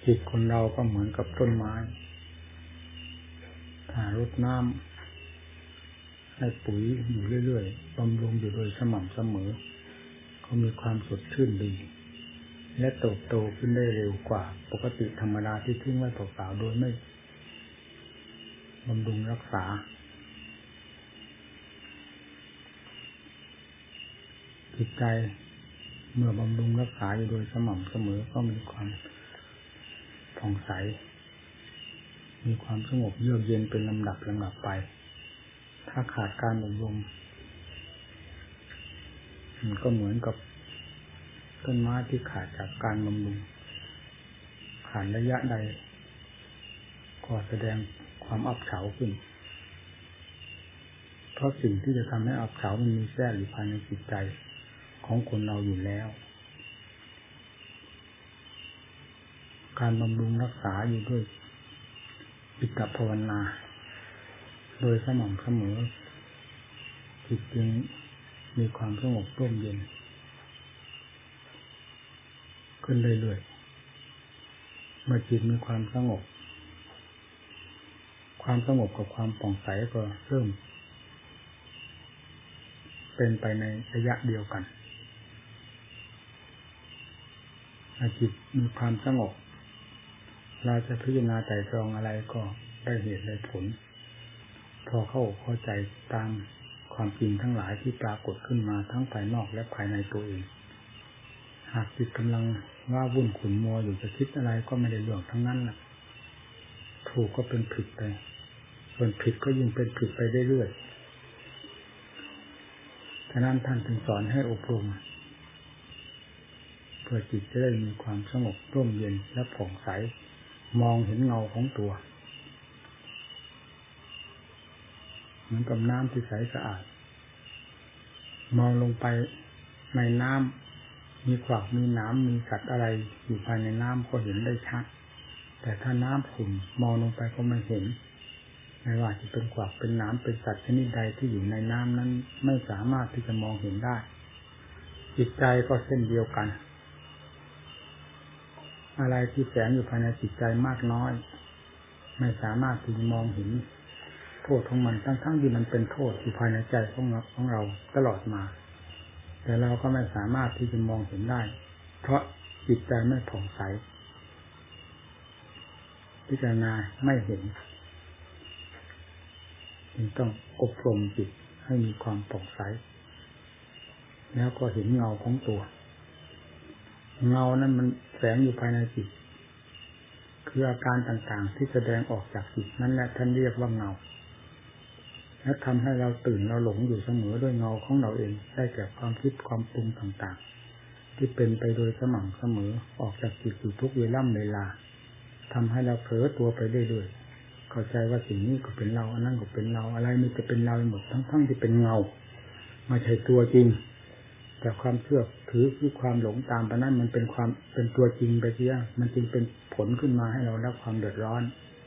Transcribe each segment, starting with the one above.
จิตคนเราก็เหมือนกับต้นไม้ถ้ารดน้ำให้ปุ๋ยอยู่เรื่อยๆบำรุงอยู่โดยสม่ำเสมอก็มีความสดชื่นดีและเติบโตขึ้นได้เร็วกว่าปกติธรรมดาที่ทิ้งไว้เปล่าๆโดยไม่บำรุงรักษาจิตใจเมื่อบำรุงรักษาอยู่โดยสม่ำเสมอก็มีความผ่องใสมีความสงบเยือกเย็นเป็นลำดับไปถ้าขาดการบำรุงมันก็เหมือนกับต้นไม้ที่ขาดจากการบำรุงขาดระยะใดก็แสดงความอับเฉาขึ้นเพราะสิ่งที่จะทำให้อับเฉามันมีแทรกอยู่ภายในจิตใจของคนเราอยู่แล้วการบำรุงรักษาอยู่ด้วยจิตภาวนาโดยสม่ำเสมอจิตจึงมีความสงบร่มเย็นขึ้นเรื่อยๆเมื่อจิตมีความสงบกับความผ่องใสก็เริ่มเป็นไปในระยะเดียวกันจิตมีความสงบเราจะพิจารณาไตร่ตรองอะไรก็ได้เหตุได้ผลพอเข้าใจตามความจริงทั้งหลายที่ปรากฏขึ้นมาทั้งภายนอกและภายในตัวเองหากจิตกำลังว่าวุ่นขุ่นมัวอยู่จะคิดอะไรก็ไม่ได้เรื่องทั้งนั้นแหละถูกก็เป็นผิดไปส่วนผิดก็ยิ่งเป็นผิดไปเรื่อยๆฉะนั้นท่านจึงสอนให้อบรมเพื่อจิตจะได้มีความสงบร่มเย็นและผ่องใสมองเห็นเงาของตัวเหมือนกับน้ำที่ใสสะอาดมองลงไปในน้ำมีขวากมีหนามมีสัตว์อะไรอยู่ภายในน้ำก็เห็นได้ชัดแต่ถ้าน้ำขุ่นมองลงไปก็ไม่เห็นไม่ว่าจะเป็นขวากเป็นหนามเป็นสัตว์ชนิดใดที่อยู่ในน้ำนั้นไม่สามารถที่จะมองเห็นได้จิตใจก็เช่นเดียวกันอะไรที่แฝงอยู่ภายในจิตใจมากน้อยไม่สามารถที่จะมองเห็นโทษของมันทั้งที่มันเป็นโทษอยู่ภายในใจของเราตลอดมาแต่เราก็ไม่สามารถที่จะมองเห็นได้เพราะจิตใจไม่ผ่องใสพิจารณาไม่เห็นจึงต้องอบรมจิตให้มีความผ่องใสแล้วก็เห็นเงาของตัวเงานั้นมันแฝงอยู่ภายในจิตคืออาการต่างๆที่แสดงออกจากจิตนั่นแหละท่านเรียกว่าเงาและทำให้เราตื่นเราหลงอยู่เสมอด้วยเงาของเราเองได้แก่ความคิดความปรุงต่างๆที่เป็นไปโดยสม่ำเสมอออกจากจิตอยู่ทุกเวลาทำให้เราเผลอตัวไปเรื่อยๆเข้าใจว่าสิ่งนี้ก็เป็นเราอันนั้นก็เป็นเราอะไรมันจะเป็นเราหมดทั้งที่เป็นเงาไม่ใช่ตัวจริงแต่ความเชื่อถือคือความหลงตามไปนั้นมันเป็นตัวจริงไปเสียมันจึงเป็นผลขึ้นมาให้เราได้ความเดือดร้อน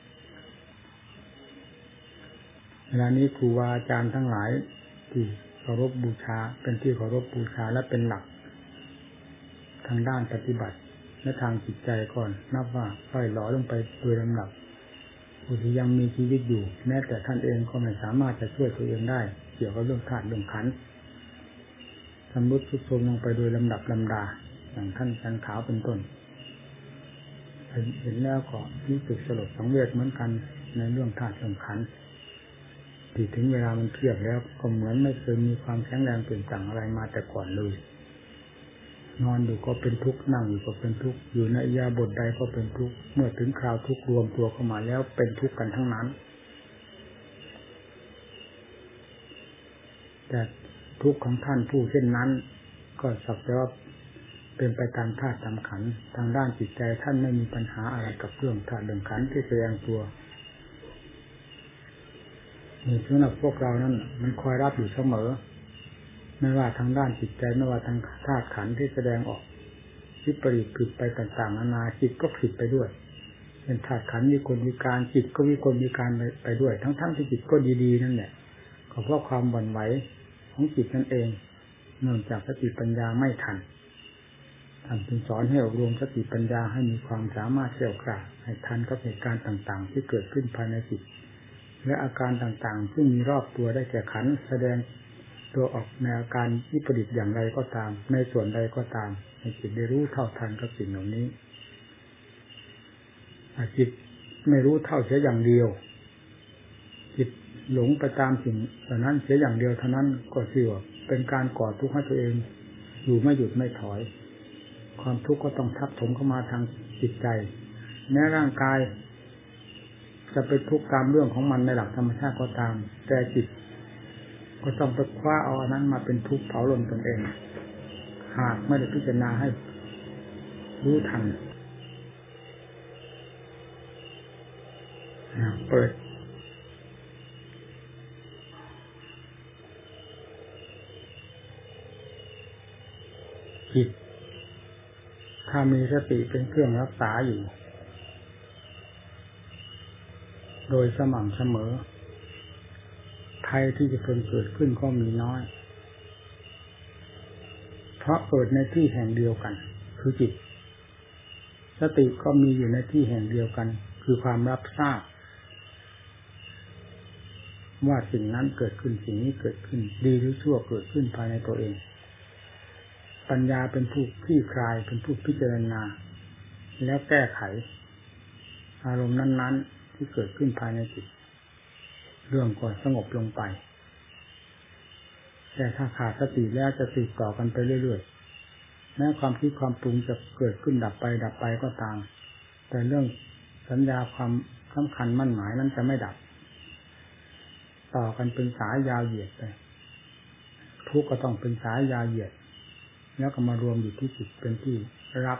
เวลานี้ครูบาอาจารย์ทั้งหลายที่เคารพบูชาเป็นที่เคารพบูชาและเป็นหลักทางด้านปฏิบัติและทางจิตใจก่อนนับว่าค่อยหล่อลงไปโดยลำดับผู้ที่ยังมีชีวิตอยู่แม้แต่ท่านเองก็ไม่สามารถจะช่วยตัวเองได้เกี่ยวกับเรื่องธาตุเรื่องขันธ์สำรุดทรุดโทรมลงไปโดยลำดับลำดาอย่างท่านจันขาวเป็นต้นเห็นแล้วก็รู้สึกสลดสังเวชเหมือนกันในเรื่องธาตุเรื่องขันธ์ที่ถึงเวลามันเครียดแล้วก็เหมือนไม่เคยมีความแข็งแรงเปลี่ยนแปลงอะไรมาแต่ก่อนเลยนอนอยู่ก็เป็นทุกข์นั่งอยู่ก็เป็นทุกข์อยู่ในอิริยาบถใดก็เป็นทุกข์เมื่อถึงคราวทุกข์รวมตัวเข้ามาแล้วเป็นทุกข์กันทั้งนั้นแต่ทุกข์ของท่านผู้เช่นนั้นก็สักแต่ว่าเป็นไปตามธาตุตามขันธ์ทางด้านจิตใจท่านไม่มีปัญหาอะไรกับเรื่องธาตุเรื่องขันธ์ที่แสดงตัวนี่สำหรับพวกเรานั้นมันคอยรับอยู่เสมอไม่ว่าทางด้านจิตใจไม่ว่าทางธาตุขันธ์ที่แสดงออกวิปริตผิดไปต่างๆนานาจิตก็ผิดไปด้วยเป็นธาตุขันธ์วิกลวิการจิตก็วิกลวิการไปด้วยทั้งที่จิตก็ดีๆนั่นแหละก็เพราะความหวั่นไหวของจิตนั่นเองเนื่องจากสติปัญญาไม่ทันท่านจึงสอนให้อบรมสติปัญญาให้มีความสามารถเชี่ยวกราดให้ทันกับเหตุการณ์ต่างๆที่เกิดขึ้นภายในจิตและอาการต่างๆที่มีรอบตัวได้แก่ขันธ์แสดงตัวออกในอาการวิปริตอย่างไรก็ตามในส่วนใดก็ตามให้จิตได้รู้เท่าทันกับสิ่งเหล่านี้จิตไม่รู้เท่าเสียอย่างเดียวจิตหลงไปตามสิ่งเหล่านั้นเสียอย่างเดียวเท่านั้นก็เสื่อเป็นการก่อทุกข์ให้ตัวเองอยู่ไม่หยุดไม่ถอยความทุกข์ก็ต้องทับถมเข้ามาทางจิตใจแม้ร่างกายจะเป็นทุกข์ตามเรื่องของมันในหลักธรรมชาติก็ตามแต่จิตก็ต้องไปคว้าเอาอันนั้นมาเป็นทุกข์เผาลนตนเองหากไม่ได้พิจารณาให้รู้ทันเปิดจิตถ้ามีสติเป็นเครื่องรักษาอยู่โดยสม่ำเสมอภัยที่จะเกิดขึ้นก็มีน้อยเพราะเกิดในที่แห่งเดียวกันคือจิตสติก็มีอยู่ในที่แห่งเดียวกันคือความรับทราบว่าสิ่งนั้นเกิดขึ้นสิ่งนี้เกิดขึ้นดีหรือชั่วเกิดขึ้นภายในตัวเองปัญญาเป็นผู้คลี่คลายเป็นผู้พิจารณาแล้วแก้ไขอารมณ์นั้นๆที่เกิดขึ้นภายในจิตเรื่องก็สงบลงไปแต่ถ้าขาดสติแล้วจะติดต่อกันไปเรื่อยๆแม้ความคิดความปรุงจะเกิดขึ้นดับไปก็ตามแต่เรื่องสัญญาความสำคัญมั่นหมายนั้นจะไม่ดับต่อกันเป็นสายยาวเหยียดไปทุกข์ก็ต้องเป็นสายยาวเหยียดแล้วก็มารวมอยู่ที่จิตเป็นที่รับ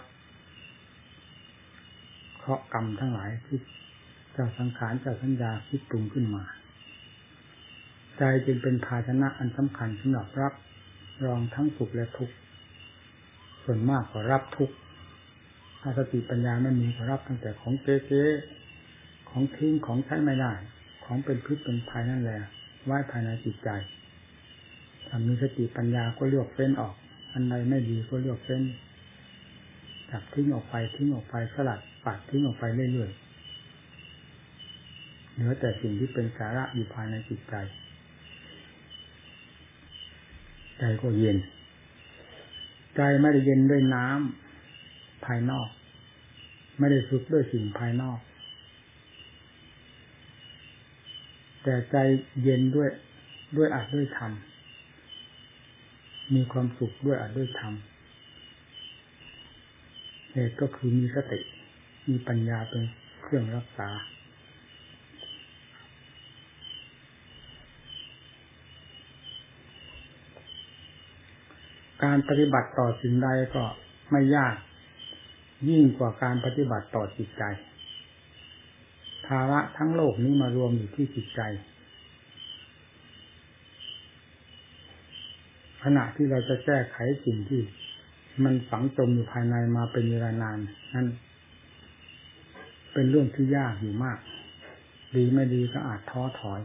เคราะห์กรรมทั้งหลายที่เจ้าสังขารเจ้าสัญญาคิดปรุงขึ้นมาใจจึงเป็นภาชนะอันสำคัญสำหรับรับรองทั้งสุขและทุกข์ส่วนมากก็รับทุกข์ถ้าสติปัญญาไม่มีก็รับตั้งแต่ของเก๊ๆของทิ้งของใช้ไม่ได้ของเป็นพิษเป็นภัยนั่นแหละไว้ภายในจิตใจถ้ามีสติปัญญาก็เลือกเฟ้นออกอันใดไม่ดีก็เลือกเฟ้นจับทิ้งออกไปสลัดปัดทิ้งออกไปเรื่อยๆเหลือแต่สิ่งที่เป็นสาระอยู่ภายในจิตใจใจก็เย็นใจไม่ได้เย็นด้วยน้ำภายนอกไม่ได้สุขด้วยสิ่งภายนอกแต่ใจเย็นด้วยอัตด้วยธรรมมีความสุขด้วยอัตด้วยธรรมเหตุก็คือมีสติมีปัญญาเป็นเครื่องรักษาการปฏิบัติต่อสิ่งใดก็ไม่ยากยิ่งกว่าการปฏิบัติต่อจิตใจภาระทั้งโลกนี้มารวมอยู่ที่จิตใจขณะที่เราจะแก้ไขสิ่งที่มันฝังจมอยู่ภายในมาเป็นเวลานานนั้นเป็นเรื่องที่ยากอยู่มากดีไม่ดีก็อาจท้อถอย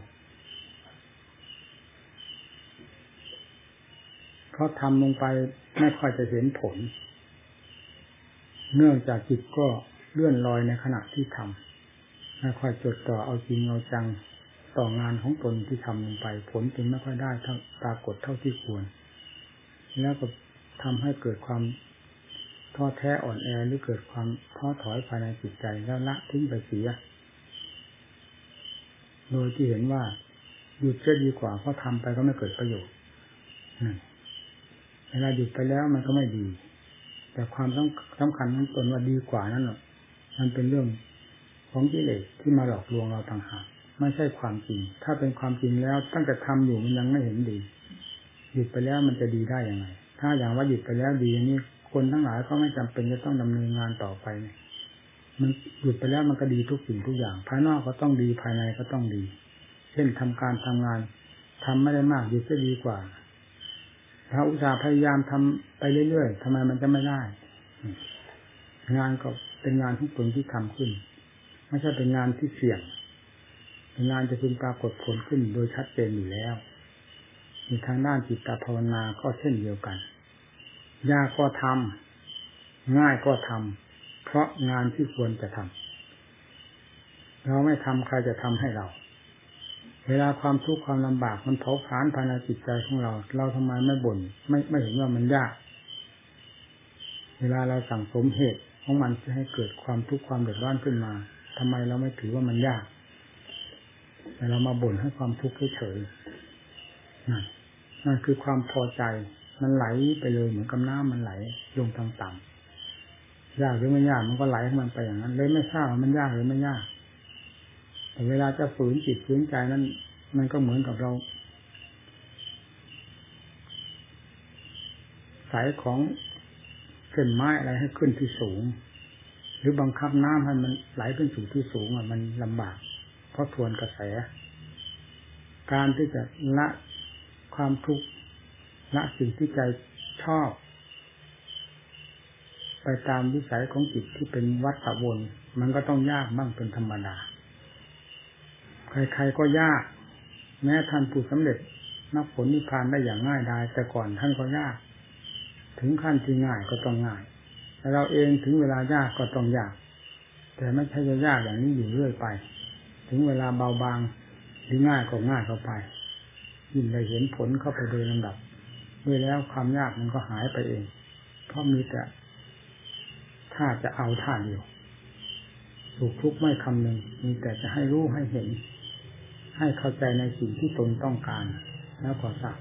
เพราะทำลงไปไม่ค่อยจะเห็นผลเนื่องจากจิตก็เลื่อนลอยในขณะที่ทำไม่ค่อยจดจ่อเอาจริงเอาจังต่องานของตนที่ทำลงไปผลจึงไม่ค่อยได้ปรากฏเท่าที่ควรแล้วก็ทำให้เกิดความท้อแท้อ่อนแอหรือเกิดความท้อถอยภายในจิตใจแล้วละทิ้งไปเสียโดยที่เห็นว่าหยุดจะดีกว่าเพราะทำไปก็ไม่เกิดประโยชน์เวลาหยุดไปแล้วมันก็ไม่ดีแต่ความสำคัญของตนว่าดีกว่านั้นมันเป็นเรื่องของกิเลสที่มาหลอกลวงเราต่างหากไม่ใช่ความจริงถ้าเป็นความจริงแล้วตั้งแต่ทำอยู่มันยังไม่เห็นดีหยุดไปแล้วมันจะดีได้ยังไงถ้าอย่างว่าหยุดไปแล้วดีอย่างนี้คนทั้งหลายก็ไม่จำเป็นจะต้องดำเนินงานต่อไปมันหยุดไปแล้วมันก็ดีทุกสิ่งทุกอย่างภายนอกก็ต้องดีภายในก็ต้องดีเช่นทำการทำงานทำไม่ได้มากหยุดจะดีกว่าถ้าอุตส่าห์พยายามทำไปเรื่อยๆทำไมมันจะไม่ได้งานก็เป็นงานทุกคนที่ทำขึ้นไม่ใช่เป็นงานที่เสี่ยงเป็นงานจะพึงปรากฏผลขึ้นโดยชัดเจนอยู่แล้วในทางด้านจิตตภาวนาก็เช่นเดียวกันยากก็ทง่ายก็ทำเพราะงานที่ควรจะทำเราไม่ทำใครจะทำให้เราเวลาความทุกข์ความลำบากมันเผาผลาญภายในจิตใจของเราเราทำไมไม่บ่นไม่เห็นว่ามันยากเวลาเราสั่งสมเหตุของมันจะให้เกิดความทุกข์ความเดือดร้อนขึ้นมาทำไมเราไม่ถือว่ามันยากแต่เรามาบ่นให้ความทุกข์เฉยๆนั่นคือความพอใจมันไหลไปเลยเหมือนกับน้ำมันไหลลงต่ำๆยากหรือไม่ยากมันก็ไหลของมันไปอย่างนั้นเลยไม่ทราบว่ามันยากหรือไม่ยากแต่เวลาจะฝืนจิตฝืนใจนั้นมันก็เหมือนกับเราสายของเส้นไม้อะไรให้ขึ้นที่สูงหรือบังคับน้ำให้มันไหลขึ้นสู่ที่สูงมันลำบากเพราะทวนกระแสการที่จะละความทุกข์ละสิ่งที่ใจชอบไปตามวิสัยของจิตที่เป็นวัฏวนมันก็ต้องยากบ้างเป็นธรรมดาใครๆก็ยากแม้ท่านผู้สำเร็จมรรคผลนิพพานได้อย่างง่ายดายแต่ก่อนท่านก็ยากถึงขั้นที่ง่ายก็ต้องง่ายแต่เราเองถึงเวลายากก็ต้องยากแต่ไม่ใช่จะยากอย่างนี้อยู่เรื่อยไปถึงเวลาเบาบางหรือง่ายก็ง่ายเข้าไปยิ่งได้เห็นผลเข้าไปโดยลำดับด้วยแล้วความยากมันก็หายไปเองเพราะมีแต่ถ้าจะเอาท่าเดียวสุขทุกข์ไม่คำนึงมีแต่จะให้รู้ให้เห็นให้เข้าใจในสิ่งที่ตนต้องการแล้วก็ทราบ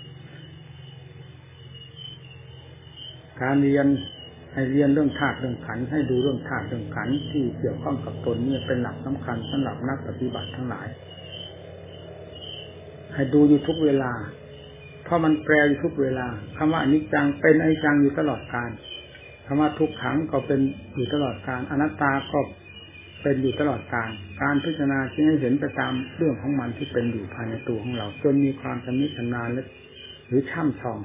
การเรียนให้เรียนเรื่องธาตุเรื่องขันธ์ให้ดูเรื่องธาตุเรื่องขันธ์ที่เกี่ยวข้องกับตนนี่เป็นหลักสำคัญสำหรับนักปฏิบัติทั้งหลายให้ดูอยู่ทุกเวลาเพราะมันแปรอยู่ทุกเวลาคำว่าอนิจจังเป็นอนิจจังอยู่ตลอดกาลคำว่าทุกขังก็เป็นอยู่ตลอดกาลอนัตตาก็เป็นอยู่ตลอดกาลการพิจารณาที่ให้เห็นไปตามเรื่องของมันที่เป็นอยู่ภายในตัวของเราจนมีความชำนิชำนาญหรือช่ำชอง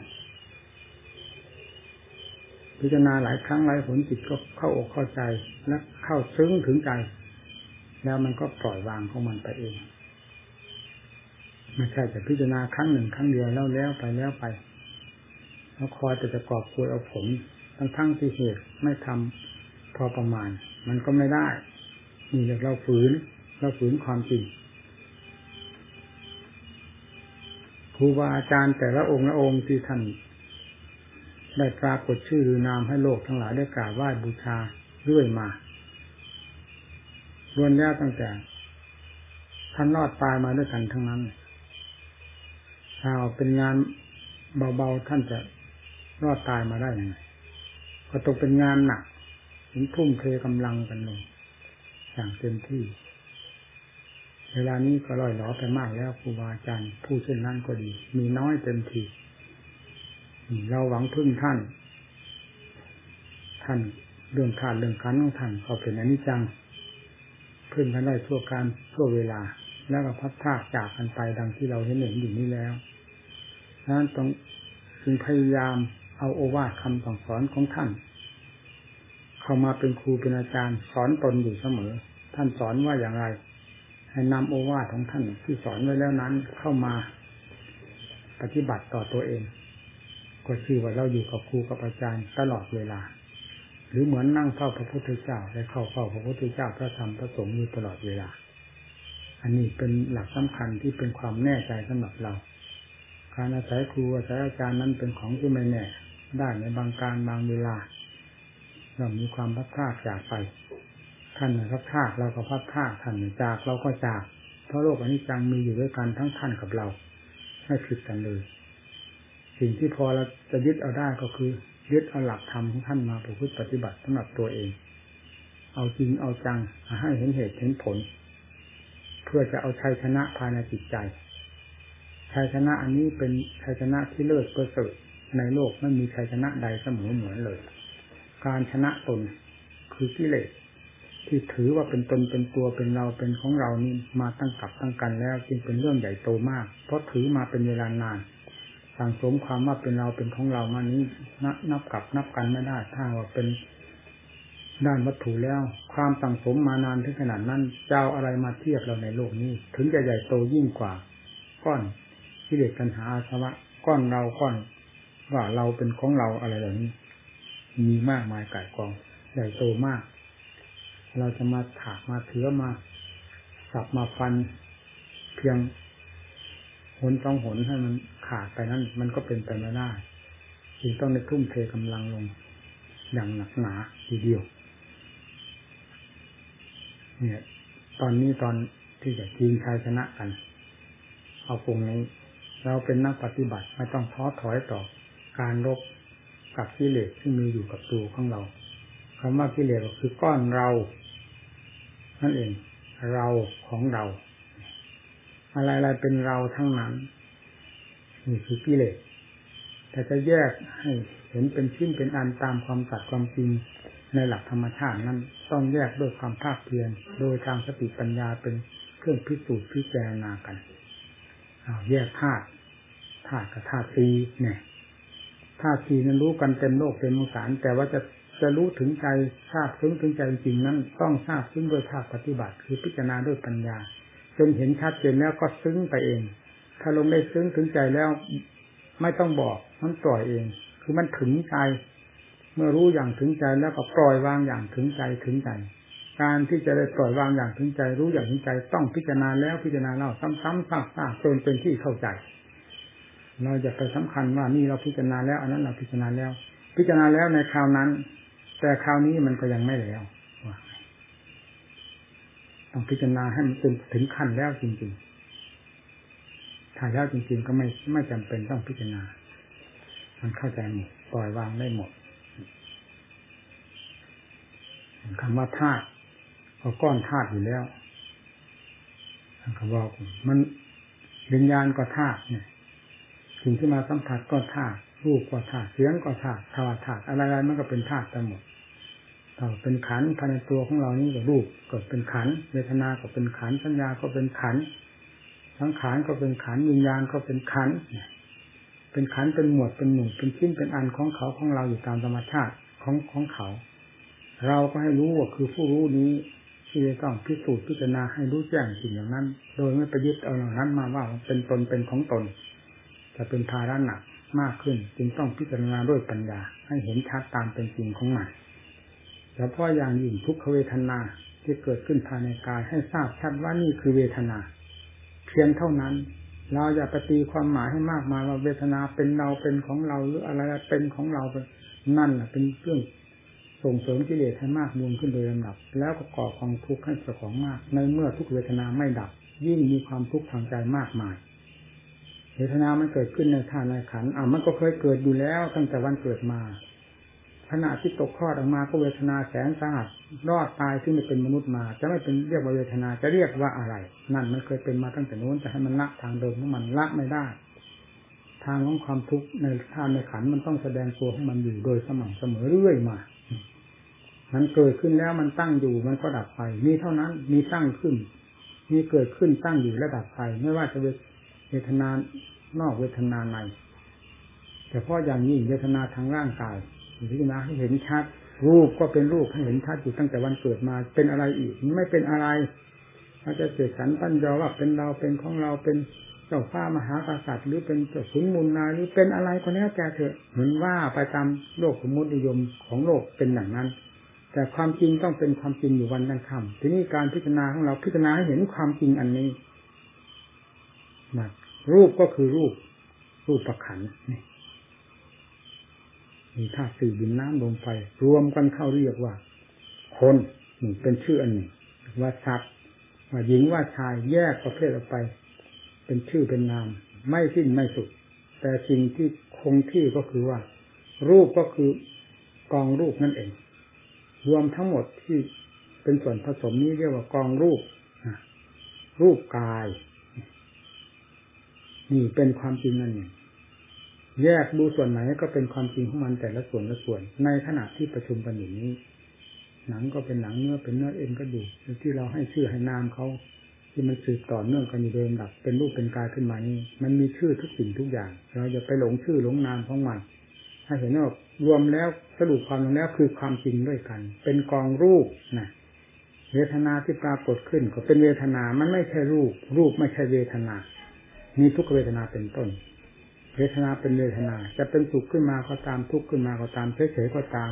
พิจารณาหลายครั้งหลายหนจิตก็เข้าอกเข้าใจและเข้าซึ้งถึงใจแล้วมันก็ปล่อยวางของมันไปเองไม่ใช่แต่พิจารณาครั้งหนึ่งครั้งเดียวแล้วไปแล้วคอยแต่จะกอบโกยเอาผลทั้งที่เหตุไม่ทำพอประมาณมันก็ไม่ได้นี่เรียกเราฝืนความจริงครูบาอาจารย์แต่ละองค์ที่ท่านได้ปรากฏชื่อหรือนามให้โลกทั้งหลายได้กราบไหว้บูชาเรื่อยมาล้วนแล้วตั้งแต่ท่านรอดตายมาด้วยกันทั้งนั้นถ้าเป็นงานเบาๆท่านจะรอดตายมาได้ยังไงก็ต้องเป็นงานหนักถึงทุ่มเทกำลังกันลงอย่างเต็มที่เวลานี้ก็ล่อยหลอไปมากแล้วครูบาอาจารย์ผู้เช่นนั้นก็ดีมีน้อยเต็มทีเราหวังพึ่งท่านเรื่องธาตุเรื่องขันธ์ของท่านก็เป็นอนิจจังพึ่งกันได้ทั่วการทั่วเวลาแล้วก็พัดพรากจากกันไปดังที่เราเห็นอยู่นี้แล้วฉะนั้นต้องจึงพยายามเอาโอวาทคำสั่งสอนของท่านเข้ามาเป็นครูเป็นอาจารย์สอนตนอยู่เสมอท่านสอนว่าอย่างไรให้นำโอวาทของท่านที่สอนไว้แล้วนั้นเข้ามาปฏิบัติต่อตัวเองก็ชื่อว่าเราอยู่กับครูกับอาจารย์ตลอดเวลาหรือเหมือนนั่งเฝ้าพระพุทธเจ้าและเข้าเฝ้าพระพุทธเจ้าพระธรรมพระสงฆ์อยู่ตลอดเวลาอันนี้เป็นหลักสำคัญที่เป็นความแน่ใจสำหรับเราการอาศัยครูอาศัยอาจารย์นั้นเป็นของที่ไม่แน่ได้ในบางการบางเวลาเรามีความพัดพลาดจากไปท่านพัดพลาดเราก็พัดพลาดท่านจากเราก็จากเพราะโลกอนิจจังมีอยู่ด้วยกันทั้งท่านกับเราไม่ผิดกันเลยสิ่งที่พอเราจะยึดเอาได้ก็คือยึดเอาหลักธรรมของท่านมาประพฤติปฏิบัติสำหรับตัวเองเอาจริงเอาจังให้เห็นเหตุเห็นผลเพื่อจะเอาชัยชนะภายในจิตใจชัยชนะอันนี้เป็นชัยชนะที่เลิศประเสริฐในโลกไม่มีชัยชนะใดเสมอเหมือนเลยการชนะตนคือกิเลสที่ถือว่าเป็นตนเป็นตัวเป็นเราเป็นของเรานี่มาตั้งกับตั้งกันแล้วจึงเป็นเรื่องใหญ่โตมากเพราะถือมาเป็นเวลานานสั่งสมความว่าเป็นเราเป็นของเรามานี้นับกันไม่ได้ถ้าว่าเป็นด้านวัตถุแล้วความสั่งสมมานานถึงขนาดนั้นจะเอาอะไรมาเทียบเราในโลกนี้ถึงจะใหญ่โตยิ่งกว่าก้อนกิเลสตัณหาอาสวะก้อนเราก้อนว่าเราเป็นของเราอะไรเหล่านี้มีมากมายก่ายกองใหญ่โตมากเราจะมาถากมาเถือมาสับมาฟันเพียงหนต้องหนให้มันขาดไปนั้นมันก็เป็นไปไม่ได้จึงต้องได้ทุ่มเทกำลังลงอย่างหนักหนาทีเดียวเนี่ยตอนนี้ตอนที่จะชิงชัยชนะกันเอาตรงนี้เราเป็นนักปฏิบัติไม่ต้องท้อถอยต่อการรบกับกิเลสที่มีอยู่กับตัวของเราคำว่ากิเลสก็คือก้อนเรานั่นเองเราของเราอะไรๆเป็นเราทั้งนั้นนี่คือกิเลสแต่จะแยกให้เห็นเป็นชิ้นเป็นอันตามความสัตย์ความจริงในหลักธรรมชาตินั้นต้องแยกด้วยความภาคเพียรโดยทางสติปัญญาเป็นเครื่องพิสูจน์พิจารณากันแยกธาตุกับธาตุสี่เนี่ยธาตุสี่นั้นรู้กันเต็มโลกเต็มสงสารแต่ว่าจะรู้ถึงใจทราบซึ้งถึงใจจริงนั้นต้องทราบซึ้งโดยภาคปฏิบัติคือพิจารณาด้วยปัญญาจนเห็นชัดเจนแล้วก็ซึ้งไปเองถ้าลงได้ซึ้งถึงใจแล้วไม่ต้องบอกมันปล่อยเองคือมันถึงใจเมื่อรู้อย่างถึงใจแล้วก็ปล่อยวางอย่างถึงใจการที่จะได้ปล่อยวางอย่างถึงใจรู้อย่างถึงใจต้องพิจารณาแล้วพิจารณาเล่าซ้ำๆซากๆจนเป็นที่เข้าใจเราจะไปสำคัญว่านี่เราพิจารณาแล้วอันนั้นเราพิจารณาแล้วในคราวนั้นแต่คราวนี้มันก็ยังไม่แล้วต้องพิจารณาให้มันถึงขั้นแล้วจริงๆถ้าแล้วจริงๆก็ไม่จำเป็นต้องพิจารณามันเข้าใจหมดปล่อยวางได้หมดคำว่าธาตุก็ก้อนธาตุอยู่แล้วคำว่ามันวิญญาณก็ธาตุเนี่ยสิ่งที่มาสัมผัสก็ธาตุรูปก็ธาตุเสียงก็ธาตุธาตุอะไรๆมันก็เป็นธาตุทั้งหมดเป็นขันธ์ภายในตัวของเรานี่ก็รูปก็เป็นขันธ์เวทนาก็เป็นขันธ์สัญญาก็เป็นขันธ์สังขารก็เป็นขันธ์วิญญาณก็เป็นขันธ์เป็นขันธ์เป็นหมวดเป็นหมู่เป็นชิ้นเป็นอันของเขาของเราอยู่ตามธรรมชาติของเขาเราก็ให้รู้ว่าคือผู้รู้นี้ที่จะต้องพิสูจน์พิจารณาให้รู้แจ้งสิ่งอย่างนั้นโดยไม่ไปยึดเอาอย่างนั้นมาว่าเป็นตนเป็นของตนจะเป็นภาระหนักมากขึ้นจึงต้องพิจารณาด้วยปัญญาให้เห็นชัดตามเป็นจริงของมันเฉพาะอย่างยิ่งทุกขเวทนาที่เกิดขึ้นภายในกายให้ทราบชัดว่านี่คือเวทนาเพียงเท่านั้นเราอย่าไปตีความหมายให้มากมายว่าเวทนาเป็นเราเป็นของเราหรืออะไรเป็นของเรานั่นเป็นเรื่องส่งเสริมกิเลสให้มากมูลขึ้นโดยลำดับแล้วก็ก่อความทุกข์ให้เจ้าของมากในเมื่อทุกเวทนาไม่ดับยิ่งมีความทุกข์ทางใจมากมายเวทนามันเกิดขึ้นในธาตุในขันธ์มันก็เคยเกิดอยู่แล้วตั้งแต่วันเกิดมาขณะที่ตกคลอดออกมาก็เวทนาแสนสาหัสรอดตายที่ไม่เป็นมนุษย์มาจะไม่เป็นเรียกว่าเวทนาจะเรียกว่าอะไรนั่นมันเคยเป็นมาตั้งแต่โน้นจะให้มันละทางเดิมของมันละไม่ได้ทางของความทุกข์ในธาตุในขันธ์มันต้องแสดงตัวของมันอยู่โดยสม่ำเสมอเรื่อยมามันเกิดขึ้นแล้วมันตั้งอยู่มันก็ดับไปมีเท่านั้นมีตั้งขึ้นมีเกิดขึ้นตั้งอยู่และดับไปไม่ว่าจะเวทนานอกเวทนาในแต่เพราะอย่างนี้เวทนาทางร่างกายพิจารณาให้เห็นชัดรูปก็เป็นรูปให้เห็นชัดอยู่ตั้งแต่วันเกิดมาเป็นอะไรอีกไม่เป็นอะไรเราจะเสกสรรปั้นยอว่าเป็นเราเป็นของเราเป็นเจ้าฟ้ามหากษัตริย์หรือเป็นเจ้าขุนมูลนายหรือเป็นอะไรก็แล้วแต่เถอะเหมือนว่าไปตามโลกสมมตินิยมของโลกเป็นอย่างนั้นแต่ความจริงต้องเป็นความจริงอยู่วันนั้นค่ำทีนี้การพิจารณาของเราพิจารณาให้เห็นความจริงอันนี้รูปก็คือรูปประขันนี่มีธาตุสี่ดินน้ำลมไฟรวมกันเข้าเรียกว่าคนนี่เป็นชื่ออันหนึ่งว่าสัตว์ว่าหญิงว่าชายแยกประเภทออกไปเป็นชื่อเป็นนามไม่สิ้นไม่สุดแต่สิ่งที่คงที่ก็คือว่ารูปก็คือกองรูปนั่นเองรวมทั้งหมดที่เป็นส่วนผสมนี้เรียกว่ากองรูปกายนี่เป็นความจริงนั่นเองแยกดูส่วนไหนก็เป็นความจริงของมันแต่ละส่วนในขณะที่ประชุมกันอยู่นี้หนังก็เป็นหนังเนื้อเป็นเนื้อเอ็นกระดูกที่เราให้ชื่อให้นามเขาที่มันสืบต่อเนื่องกันอยู่โดยลำดับเป็นรูปเป็นกายขึ้นมานี่มันมีชื่อทุกสิ่งทุกอย่างเราอย่าไปหลงชื่อหลงนามของมันถ้าเห็นว่ารวมแล้วสรุปความลงแล้วคือความจริงด้วยกันเป็นกองรูปนะเวทนาที่ปรากฏขึ้นก็เป็นเวทนามันไม่ใช่รูปไม่ใช่เวทนามีทุกเวทนาเป็นต้นเวทนาเป็นเวทนาจะเป็นสุขขึ้นมาก็ตามทุกข์ขึ้นมาก็ตามเฉยๆก็ตาม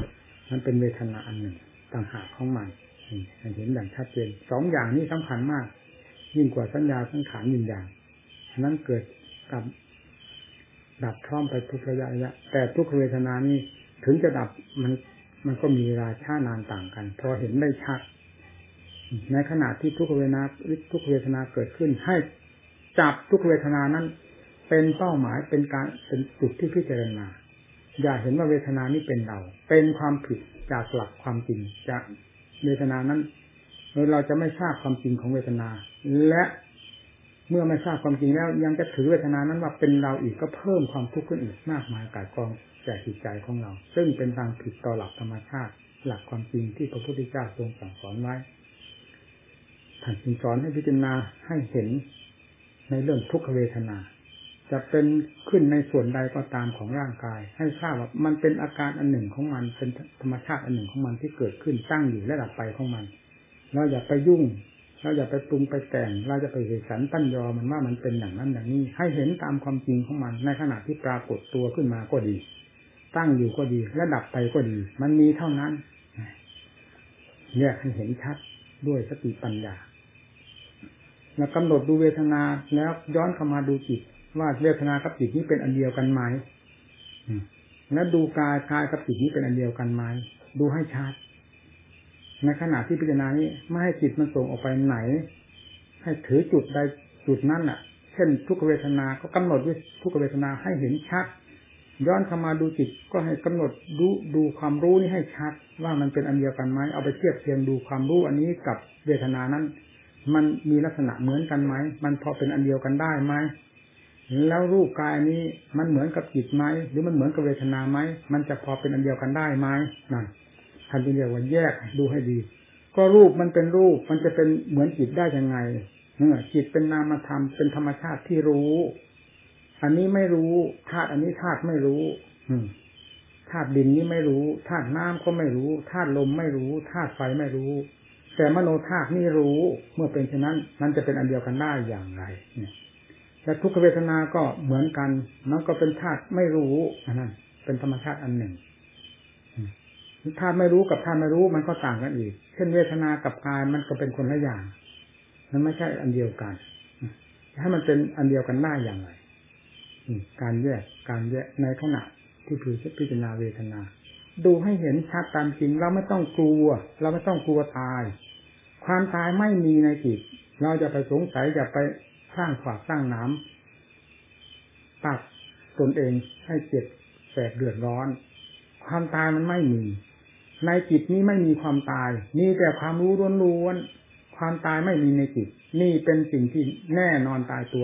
มันเป็นเวทนาอันหนึ่งต่างหากของมันเห็นอย่างชัดเจนสองอย่างนี้สำคัญมากยิ่งกว่าสัญญาสังขารวิญญาณนั้นเกิดกับดับพร้อมไปทุกระยะแต่ทุกเวทนานี้ถึงจะดับมันก็มีเวลาช้านานต่างกันพอเห็นได้ชัดในขณะที่ทุกเวทนาเกิดขึ้นให้จับทุกเวทนานั้นเป็นเป้าหมายเป็นจุดที่พิจารณาอย่าเห็นว่าเวทนานี้เป็นเราเป็นความผิดจากหลักความจริงจากเวทนานั้นเราจะไม่ทราบความจริงของเวทนาและเมื่อไม่ทราบความจริงแล้วยังจะถือเวทนานั้นว่าเป็นเราอีกก็เพิ่มความทุกข์ขึ้นอีกมากมายก่ายกองแก่จิตใจของเราซึ่งเป็นทางผิดต่อหลักธรรมชาติหลักความจริงที่พระพุทธเจ้าทรงสั่งสอนไว้ท่านจึงสอนให้พิจารณาให้เห็นในเรื่องทุกขเวทนาจะเป็นขึ้นในส่วนใดก็ตามของร่างกายให้ทราบว่ามันเป็นอาการอันหนึ่งของมันเป็นธรรมชาติอันหนึ่งของมันที่เกิดขึ้นตั้งอยู่และดับไปของมันเราอย่าไปยุ่งเราอย่าไปปรุงไปแต่งเราจะไปเหตุสันตั้นยอมันว่ามันเป็นอย่างนั้นอย่างนี้ให้เห็นตามความจริงของมันในขณะที่ปรากฏตัวขึ้นมาก็ดีตั้งอยู่ก็ดีและดับไปก็ดีมันมีเท่านั้นแยกให้เห็นชัดด้วยสติปัญญาแล้วกำหนดดูเวทนาแล้วย้อนเข้ามาดูจิตว่าเวทนากับจิตนี้เป็นอันเดียวกันไหมแล้วดูกายกับจิตนี้เป็นอันเดียวกันไหมดูให้ชัดในขณะที่พิจารณานี้ไม่ให้จิตมันส่งออกไปไหนให้ถือจุดใดจุดนั้นน่ะเช่นทุกเวทนาก็กำหนดด้วยทุกเวทนาให้เห็นชัดย้อนเข้ามาดูจิตก็ให้กำหนดดูความรู้นี้ให้ชัดว่ามันเป็นอันเดียวกันไหมเอาไปเทียบเทียงดูความรู้อันนี้กับเวทนานั้นมันมีลักษณะเหมือนกันไหมมันพอเป็นอันเดียวกันได้ไหมแล้วรูปกายนี้มันเหมือนกับจิตไหมหรือมันเหมือนกับเวทนาไหมมันจะพอเป็นอันเดียวกันได้ไหมนั่นท่านจึงเรียกว่าแยกดูให้ดีก็รูปมันเป็นรูปมันจะเป็นเหมือนจิตได้ยังไงจิตเป็นนามธรรมเป็นธรรมชาติที่รู้อันนี้ไม่รู้ธาตุอันนี้ธาตุไม่รู้ธาตุดินนี้ไม่รู้ธาตุน้ำก็ไม่รู้ธาตุลมไม่รู้ธาตุไฟไม่รู้แต่มโนธาตุนี่รู้เมื่อเป็นเช่นนั้นมันจะเป็นอันเดียวกันได้อย่างไรและทุกขเวทนาก็เหมือนกันมันก็เป็นธาตุไม่รู้อันนั้นเป็นธรรมชาติอันหนึ่งธาตุไม่รู้กับธาตุไม่รู้มันก็ต่างกันอีกเช่นเวทนากับกายมันก็เป็นคนละอย่างมันไม่ใช่อันเดียวกันให้มันเป็นอันเดียวกันได้อย่างไรการแยกในขณะที่พิจารณาเวทนาดูให้เห็นชัดตามจริงเราไม่ต้องกลัวตายความตายไม่มีในจิตเราจะไปสงสัยจะไปสร้างขวากสร้างน้ำตัดตนเองให้เจ็บแสบเดือดร้อนความตายมันไม่มีในจิตนี้ไม่มีความตายมีแต่ความรู้ล้วนๆความตายไม่มีในจิตนี่เป็นสิ่งที่แน่นอนตายตัว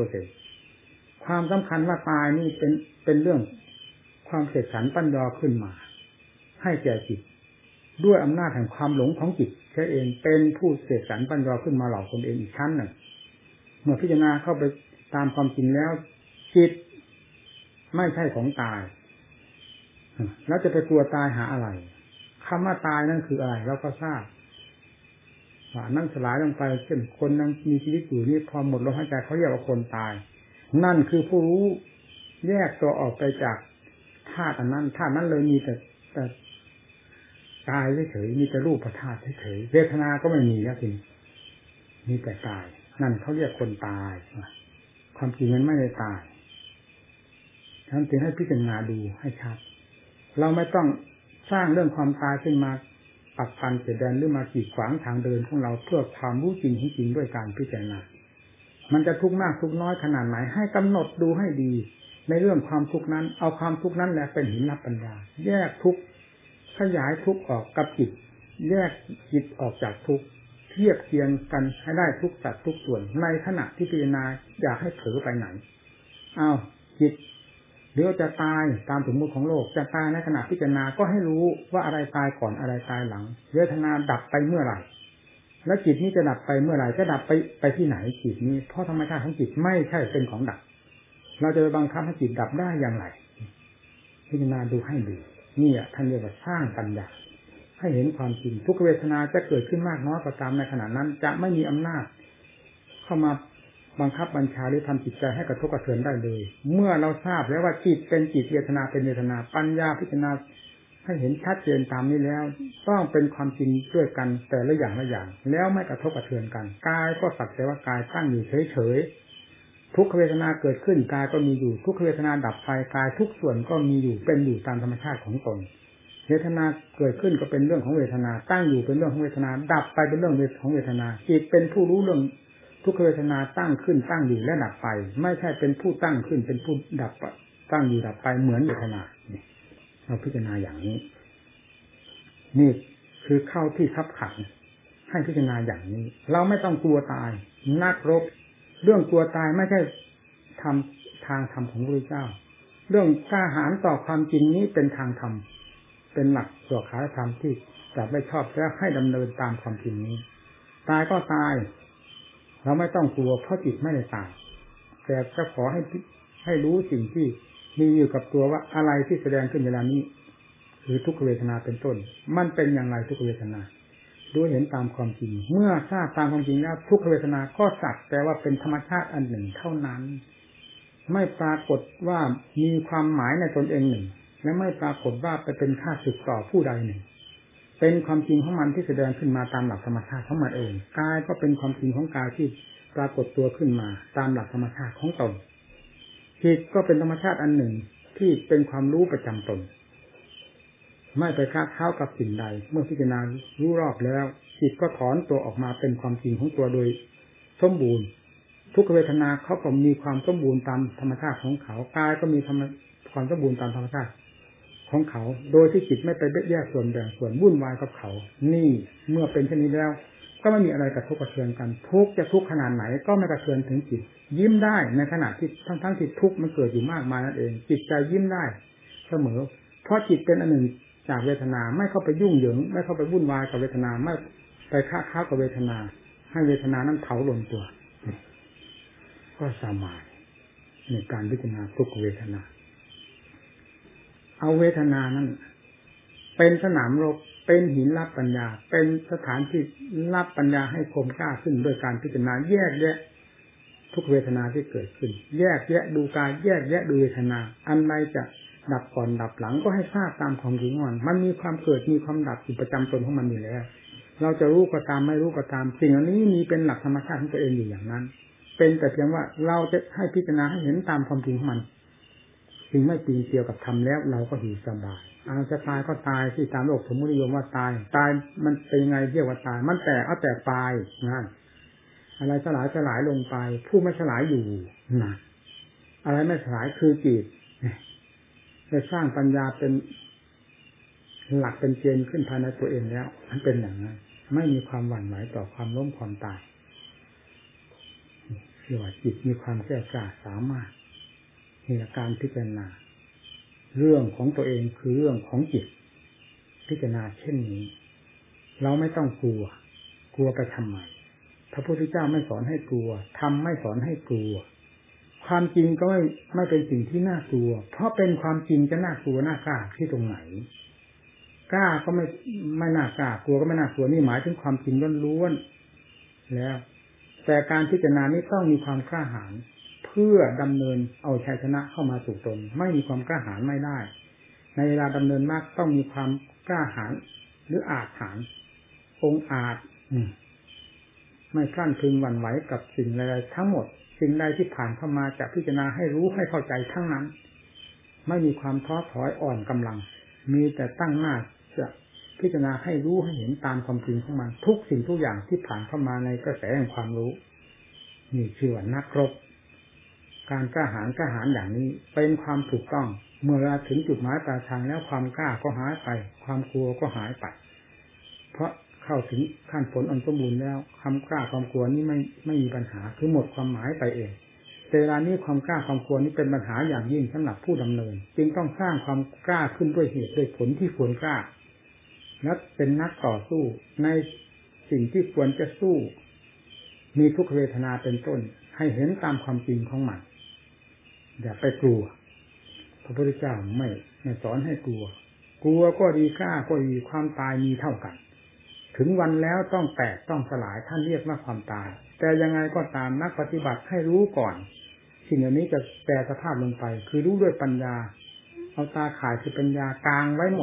100%ความสำคัญว่าตายนี่เป็นเรื่องความเสกสรรปัญญาขึ้นมาให้แก่จิตด้วยอำนาจแห่งความหลงของจิตแค่เองเป็นผู้เสกสรรปัญญาขึ้นมาหลอกตนเองอีกชั้นหนึ่งเมื่อพิจารณาเข้าไปตามความจริงแล้วจิตไม่ใช่ของตายแล้วจะไปกลัวตายหาอะไรคำว่าตายนั่นคืออะไรเราก็ทราบว่านั่งสลายลงไปเช่นคนนั่งมีชีวิตอยู่นี่พอหมดลมหายใจเขาเรียกว่าคนตายนั่นคือผู้รู้แยกตัวออกไปจากธาตุนั้นธาตุนั้นเลยมีแต่ตายเฉยๆมีแต่รูปธาตุเฉยๆเวทนาก็ไม่มีแล้วทีมีแต่ตายนั่นเขาเรียกคนตายความจริงมันไม่ได้ตายท่านจึงให้พิจารณาดูให้ชัดเราไม่ต้องสร้างเรื่องความตายขึ้นมาปักปันเสดแดนหรือมากีดขวางทางเดินของเราเพื่อความรู้จริงจริงด้วยการพิจารณามันจะทุกข์มากทุกข์น้อยขนาดไหนให้กำหนดดูให้ดีในเรื่องความทุกข์นั้นเอาความทุกข์นั้นแหละเป็นหินนับปัญญาแยกทุกข์ขยายทุกข์ออกกับจิตแยกจิตออกจากทุกข์เทียบเทียงกันให้ได้ทุกสัดทุกส่วนในขณะที่พิจารณาอยากให้เผลอไปไหนเอาจิตเดี๋ยวจะตายตามสมมติของโลกจะตายในขณะพิจารณาก็ให้รู้ว่าอะไรตายก่อนอะไรตายหลังเวทนาดับไปเมื่อไหร่แล้วจิตนี้จะดับไปเมื่อไหร่จะดับไปที่ไหนจิตนี้เพราะธรรมชาติของจิตไม่ใช่เป็นของดับเราจะไปบังคับให้จิตดับได้อย่างไรพิจารณาดูให้ดีนี่อ่ะท่านเรียกว่าสร้างปัญญาให้เห็นความจริงทุกเวทนาจะเกิดขึ้นมากน้อยก็ตามในขณะนั้นจะไม่มีอำนาจเข้ามาบังคับบัญชาหรือทำจิตใจให้กระทบกระเทือนได้เลยเมื่อเราทราบแล้วว่าจิตเป็นจิตเวทนาเป็นเวทนาปัญญาพิจารณาให้เห็นชัดเจนตามนี้แล้วต้องเป็นความจริงด้วยกันแต่ละอย่างละอย่างแล้วไม่กระทบกระเทือนกันกายก็สักแต่ว่ากายตั้งอยู่เฉยๆทุกขเวทนาเกิดขึ้นกายก็มีอยู่ทุกขเวทนาดับไปกายทุกส่วนก็มีอยู่เป็นอยู่ตามธรรมชาติของตนเวทนาเกิดขึ้นก็เป็นเรื่องของเวทนาตั้งอยู่เป็นเรื่องของเวทนาดับไปเป็นเรื่องของเวทนาจิตเป็นผู้รู้เรื่องทุกขเวทนาตั้งขึ้นตั้งอยู่และดับไปไม่ใช่เป็นผู้ตั้งขึ้นเป็นผู้ดับตั้งอยู่ดับไปเหมือนเวทนาเราพิจารณาอย่างนี้นี่คือเข้าที่ทับขันให้พิจารณาอย่างนี้เราไม่ต้องกลัวตายนักรบเรื่องกลัวตายไม่ใช่ทางธรรมของพระพุทธเจ้าเรื่องกล้าหาญต่อความจริงนี้เป็นทางธรรมเป็นหลักตัวขาธรรมที่จะไม่ชอบแล้วให้ดำเนินตามความจริงนี้ตายก็ตายเราไม่ต้องกลัวเพราะจิตไม่ได้ตายแต่จะขอให้รู้สิ่งที่มีอยู่กับตัวว่าอะไรที่แสดงขึ้นเวลานี้คือทุกขเวทนาเป็นต้นมันเป็นอย่างไรทุกขเวทนาดูเห็นตามความจริงเมื่อทราบตามความจริงแล้วทุกขเวทนาก็สักแต่ว่าเป็นธรรมชาติอันหนึ่งเท่านั้นไม่ปรากฏว่ามีความหมายในตนเองหนึ่งและไม่ปรากฏว่าไปเป็นค่าศึกต่อผู้ใดหนึ่งเป็นความจริงของมันที่แสดงขึ้นมาตามหลักธรรมชาติของมันเองกายก็เป็นความจริงของกายที่ปรากฏตัวขึ้นมาตามหลักธรรมชาติของตนจิตก็เป็นธรรมชาติอันหนึ่งที่เป็นความรู้ประจำตนไม่ไปคาดเข้ากับสิ่งใดเมื่อพิจารณารู้รอบแล้วจิตก็ถอนตัวออกมาเป็นความจริงของตัวโดยสมบูรณ์ทุกเวทนาเขาก็มีความสมบูรณ์ตามธรรมชาติของเขากายก็มีความสมบูรณ์ตามธรรมชาติของเขาโดยที่จิตไม่ไปแยกส่วนแบ่งส่วนวุ่นวายกับเขานี่เมื่อเป็นเช่นนี้แล้วก็ไม่มีอะไรกระทบกระเทือนกันทุกจะทุกขนาดไหนก็ไม่กระเทือนถึงจิตยิ้มได้ในขณะที่ทั้งที่ทุกมันเกิดอยู่มากมายนั่นเองจิตใจยิ้มได้เสมอเพราะจิตเป็นอันหนึ่งจากเวทนาไม่เข้าไปยุ่งเหยิงไม่เข้าไปวุ่นวายกับเวทนาไม่ไปค้ากับเวทนาให้เวทนานั้นเผาลนตัวก็สามารถในการพิจารณาทุกเวทนาเอาเวทนานั้นเป็นสนามรบเป็นหินรับปัญญาเป็นสถานที่รับปัญญาให้คมกล้าขึ้นโดยการพิจารณาแยกแยะทุกเวทนาที่เกิดขึ้นแยกแยะดูกายแยกแยะดูเวทนาอันใดจะดับก่อนดับหลังก็ให้ทราบตามความจริงมันมีความเกิดมีความดับอยู่ประจำตนของมันอยู่แล้วเราจะรู้ก็ตามไม่รู้ก็ตามสิ่งอันนี้มีเป็นหลักธรรมชาติของตัวเองอยู่อย่างนั้นเป็นแต่เพียงว่าเราจะให้พิจารณาให้เห็นตามความจริงของมันสิ่งไม่ปีนเกี่ยวกับธรรมแล้วเราก็อยู่สบายจะตายก็ตายที่ตามโลกสมมตินิยมว่าตายมันเป็นยังไงเรียกว่าตายมันแตกเอาแตกไปนั่นอะไรสลายลงไปผู้ไม่สลายอยู่นะอะไรไม่สลายคือจิตได้สร้างปัญญาเป็นหลักเป็นเกณฑ์ขึ้นภายในตัวเองแล้วมันเป็นอย่างนั้นไม่มีความหวั่นไหวต่อความล้มความตายเรียกว่าจิตมีความแก่กล้าสามารถในการพิจารณาเรื่องของตัวเองคือเรื่องของจิตพิจารณาเช่นนี้เราไม่ต้องกลัวไปทำไมพระพุทธเจ้าไม่สอนให้กลัวธรรมไม่สอนให้กลัวความจริงก็ไม่เป็นสิ่งที่น่ากลัวเพราะเป็นความจริงจะน่ากลัวน่ากล้าที่ตรงไหนกล้าก็ไม่น่ากล้ากลัวก็ไม่น่ากลัวนี่หมายถึงความจริงล้วนๆแล้วแต่การพิจารณานี้ต้องมีความกล้าหาญเพื่อดำเนินเอาชัยชนะเข้ามาสู่ตนไม่มีความกล้าหาญไม่ได้ในเวลาดำเนินมากต้องมีความกล้าหาญหรืออาจหาญองอาจไม่คลั่นคลึงหวั่นไหวกับสิ่งใดทั้งหมดสิ่งใดที่ผ่านเข้ามาจะพิจารณาให้รู้ให้เข้าใจทั้งนั้นไม่มีความท้อถอยอ่อนกำลังมีแต่ตั้งหน้าจะพิจารณาให้รู้ให้เห็นตามความจริงของมันทุกสิ่งทุกอย่างที่ผ่านเข้ามาในกระแสแห่งความรู้นี่ชื่อว่านักรบการกล้าหาญอย่างนี้เป็นความถูกต้องเมื่อเราถึงจุดหมายปลายทางแล้วความกล้าก็หายไปความกลัวก็หายไปเพราะเข้าถึงขั้นผลอันสมบูรณ์แล้วความกล้าความกลัวนี้ไม่มีปัญหาคือหมดความหมายไปเองแต่เวลานี้ความกล้าความกลัวนี้เป็นปัญหาอย่างยิ่งสำหรับผู้ดำเนินจึงต้องสร้างความกล้าขึ้นด้วยเหตุด้วยผลที่ควรกล้าและเป็นนักต่อสู้ในสิ่งที่ควรจะสู้มีทุกขเวทนาเป็นต้นให้เห็นตามความจริงของมันอย่าไปกลัวพระพุทธเจ้าไม่สอนให้กลัวก็ดีกล้าก็ดีความตายมีเท่ากันถึงวันแล้วต้องแตกต้องสลายท่านเรียกว่าความตายแต่ยังไงก็ตามนักปฏิบัติให้รู้ก่อนสิ่งเหล่านี้จะแปรสภาพลงไปคือรู้ด้วยปัญญาเอาตาข่ายคือปัญญากลางไว้หมด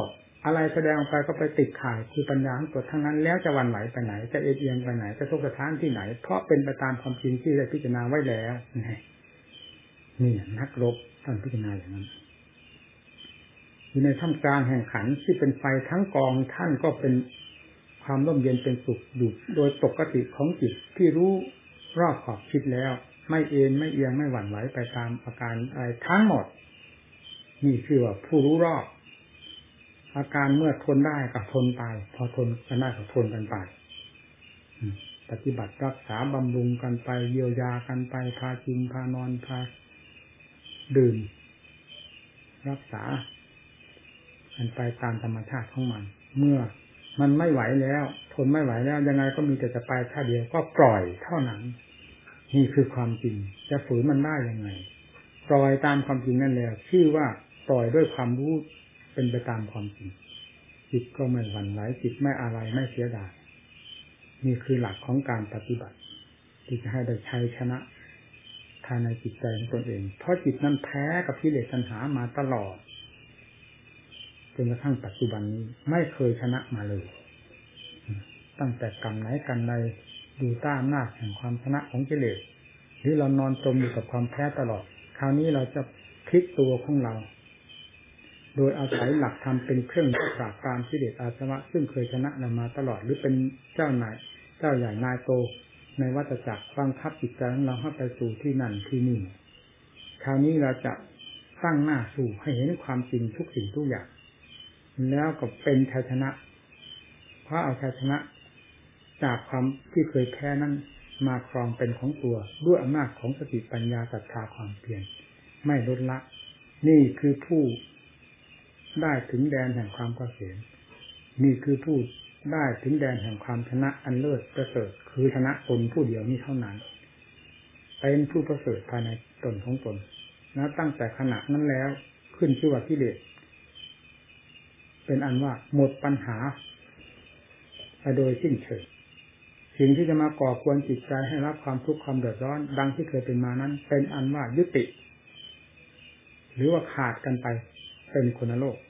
อะไรแสดงออกไปก็ไปติดข่ายคือปัญญาของตัวทั้งนั้นแล้วจะหวั่นไหวไปไหนจะเอียงไปไหนจะทุกข์สถานที่ไหนเพราะเป็นไปตามความจริงที่ได้พิจารณาไว้แล้วนี่นักรบท่านพิจารณาอย่างนั้นอยู่ในท่ามกลางแห่งขันที่เป็นไฟทั้งกองท่านก็เป็นความร่มเย็นเป็นสุขอยู่โดยปกติของจิตที่รู้รอบขอบคิดแล้วไม่เอ็นไม่เอียงไม่หวั่นไหวไปตามอาการอะไรทั้งหมดนี่คือว่าผู้รู้รอบอาการเมื่อทนได้ก็ทนไปพอทนกันได้ก็ทนกันไปปฏิบัติรักษาบำรุงกันไปเยียวยากันไปพากินพานอนพาดื่มรักษากันไปตามธรรมชาติของมันเมื่อมันไม่ไหวแล้วทนไม่ไหวแล้วยังไงก็มีแต่จะไปท่าเดียวก็ปล่อยเท่านั้นนี่คือความจริงจะฝืนมันได้ยังไงปล่อยตามความจริงนั่นแหละชื่อว่าปล่อยด้วยความรู้เป็นไปตามความจริงจิตก็ไม่หวั่นไหวจิตไม่อะไรไม่เสียดายนี่คือหลักของการปฏิบัติที่จะให้ได้ชัยชนะภายในจิตใจของตนเองเพราะจิตนั้นแพ้กับกิเลสตัณหามาตลอดจนกระทั่งปัจจุบันนี้ไม่เคยชนะมาเลยตั้งแต่กรรมไหนกันใดดูต้าอำนาจแห่งความชนะของกิเลสหรือเรานอนจมอยู่กับความแพ้ตลอดคราวนี้เราจะพลิกตัวของเราโดยอาศัยหลักธรรมเป็นเครื่องปราบปรามกิเลสอาสวะซึ่งเคยชนะเรามาตลอดหรือเป็นเจ้านายเจ้าใหญ่นายโตในวัฏจักรบังคับจิตใจของเราให้ไปสู่ที่นั่นที่นี่คราวนี้เราจะตั้งหน้าสู่ให้เห็นความจริงทุกสิ่งทุกอย่างแล้วก็เป็นชัยชนะเพราะเอาชัยชนะจากความที่เคยแพ้นั้นมาครองเป็นของตัวด้วยอำนาจของสติปัญญาศรัทธาความเพียรไม่ลดละนี่คือผู้ได้ถึงแดนแห่งความเกษมนี่คือผู้ได้ถึงแดนแห่งความชนะอันเลิศประเสริฐคือชนะตนผู้เดียวนี้เท่านั้นเป็นผู้ประเสริฐภายในตนของตนนะตั้งแต่ขณะนั้นแล้วขึ้นชื่อว่ากิเลสเป็นอันว่าหมดปัญหาไปโดยสิ้นเชิงสิ่งที่จะมาก่อกวนจิตใจให้รับความทุกข์ความเดือดร้อนดังที่เคยเป็นมานั้นเป็นอันว่ายุติหรือว่าขาดกันไปเป็นคนละโลก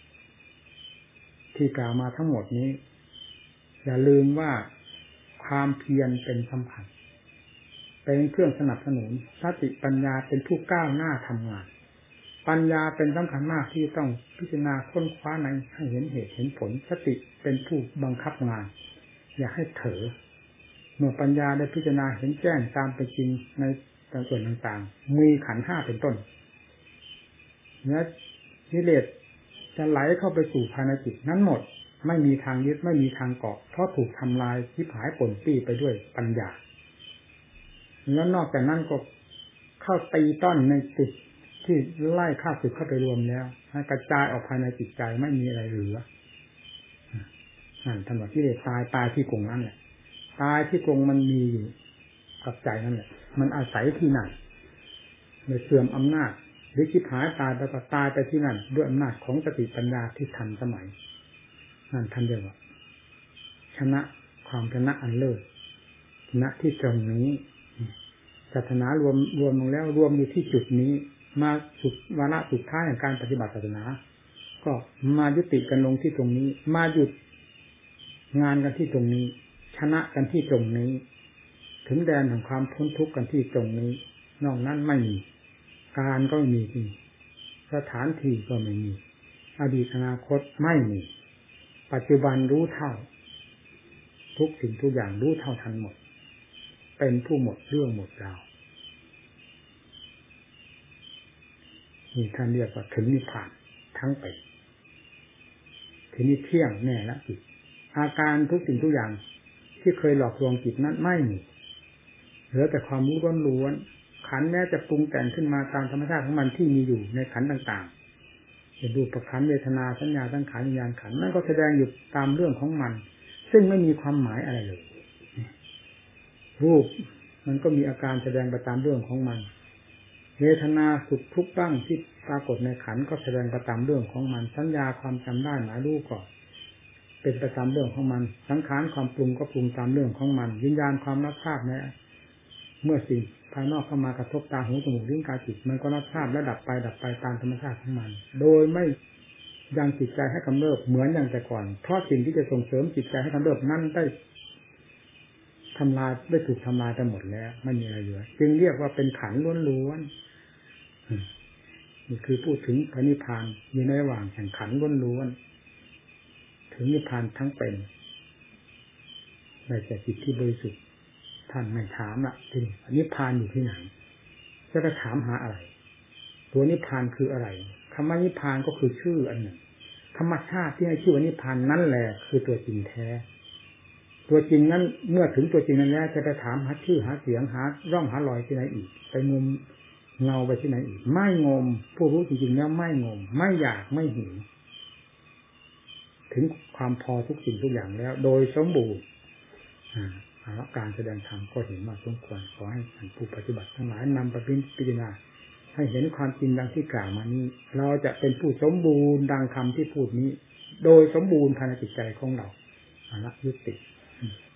ที่กล่าวมาทั้งหมดนี้อย่าลืมว่าความเพียรเป็นสำคัญเป็นเครื่องสนับสนุนสติปัญญาเป็นผู้ก้าวหน้าทำงานปัญญาเป็นสำคัญมากที่ต้องพิจารณาค้นคว้าในให้เห็นเหตุเห็นผลสติเป็นผู้บังคับงานอย่าให้เถอเมื่อปัญญาได้พิจารณาเห็นแจ้งตามเป็นจริงในส่วนต่างๆมีขันธ์ห้าเป็นต้นเนื้อกิเลสจะไหลเข้าไปสู่ภายในจิตนั้นหมดไม่มีทางยึดไม่มีทางเกาะเพราะถูกทำลายทิพหายป่นปี้ไปด้วยปัญญาแล้วนอกจากนั้นก็เข้าตีต้อนในจิตที่ไล่ข้าศึกเข้าไปรวมแล้วให้กระจายออกภายในจิตใจไม่มีอะไรเหลือท่านว่ากิเลสตายที่กรงนั้นแหละตายที่กรงมันมีอยู่กับใจนั่นแหละมันอาศัยที่ไหนในเสื่อมอำนาจหรือคิดหายตายแล้วก็ตายไปที่นั่นด้วยอำนาจของสติปัญญาที่ทันสมัยนั่นท่านเรียกว่าชนะความชนะอันเลิศชนะที่ตรงนี้ศาสนารวมลงแล้วรวมอยู่ที่จุดนี้มาสุดวาระสุดท้ายของการปฏิบัติศาสนาก็มายุติกันลงที่ตรงนี้มาหยุดงานกันที่ตรงนี้ชนะกันที่ตรงนี้ถึงแดนของความพ้นทุกข์กันที่ตรงนี้นอกนั้นไม่มีการก็ไม่มีที่สถานที่ก็ไม่มีอดีตอนาคตไม่มีปัจจุบันรู้เท่าทุกสิ่งทุกอย่างรู้เท่าทันหมดเป็นผู้หมดเรื่องหมดราวนี่ท่านเรียกว่าถึงนิพพานทั้งไปทีนี้เที่ยงแน่ละจิตอาการทุกสิ่งทุกอย่างที่เคยหลอกลวงจิตนั้นไม่มีเหลือแต่ความรู้ล้วนๆขันธ์แม้จะปรุงแต่งขึ้นมาตามธรรมชาติของมันที่มีอยู่ในขันธ์ต่างๆจะดูประขันธ์เวทนาสัญญาสังขารวิญญาณขันธ์นั่นก็แสดงอยู่ตามเรื่องของมันซึ่งไม่มีความหมายอะไรเลยรูปมันก็มีอาการแสดงไปตามเรื่องของมันเวทนาสุขทุกข์บ้างที่ปรากฏในขันธ์ก็แสดงไปตามเรื่องของมันสัญญาความจำได้หมายรู้ก็เป็นไปตามเรื่องของมันสังขารความปรุงก็ปรุงตามเรื่องของมันวิญญาณความรับทราบเนี่ยเมื่อสิ่งภายนอกเข้ามากระทบตาหูจมูกลิ้นกายจิตมันก็รับทราบและดับไปตามธรรมชาติของมันโดยไม่ยังจิตใจให้กำเริบเหมือนอย่างแต่ก่อนเพราะสิ่งที่จะส่งเสริมจิตใจให้กำเริบนั้นได้ทำลายได้ถูกทำลายไปหมดแล้วไม่มีอะไรเหลือจึงเรียกว่าเป็นขันธ์ล้วนๆนี่คือพูดถึงพระนิพพานอยู่ในระหว่างแห่งขันธ์ล้วนๆถึงนิพพานทั้งเป็นในแต่จิตที่บริสุทธิ์ท่านไม่ถามละที่นิพพานอยู่ที่ไหนจะไปถามหาอะไรตัวนิพพานคืออะไรคำว่านิพพานก็คือชื่ออันหนึ่งธรรมชาติที่ให้ชื่อว่านิพพานนั่นแหละคือตัวจริงแท้ตัวจริงนั้นเมื่อถึงตัวจริงนั้นแล้วจะไปถามหาชื่อหาเสียงหาร่องหารอยที่ไหนอีกไปงมเงาไปที่ไหนอีกไม่งมผู้รู้จริงๆแล้วไม่งมไม่อยากไม่หิวถึงความพอทุกสิ่งทุกอย่างแล้วโดยสมบูรณ์การแสดงธรรมก็เห็นมาสมควรขอให้ท่านผู้ปฏิบัติทั้งหลายนำไปพิจารณาให้เห็นความจริงดังที่กล่าวมานี้เราจะเป็นผู้สมบูรณ์ดังคำที่พูดนี้โดยสมบูรณ์ภายในจิตใจของเราละยุติ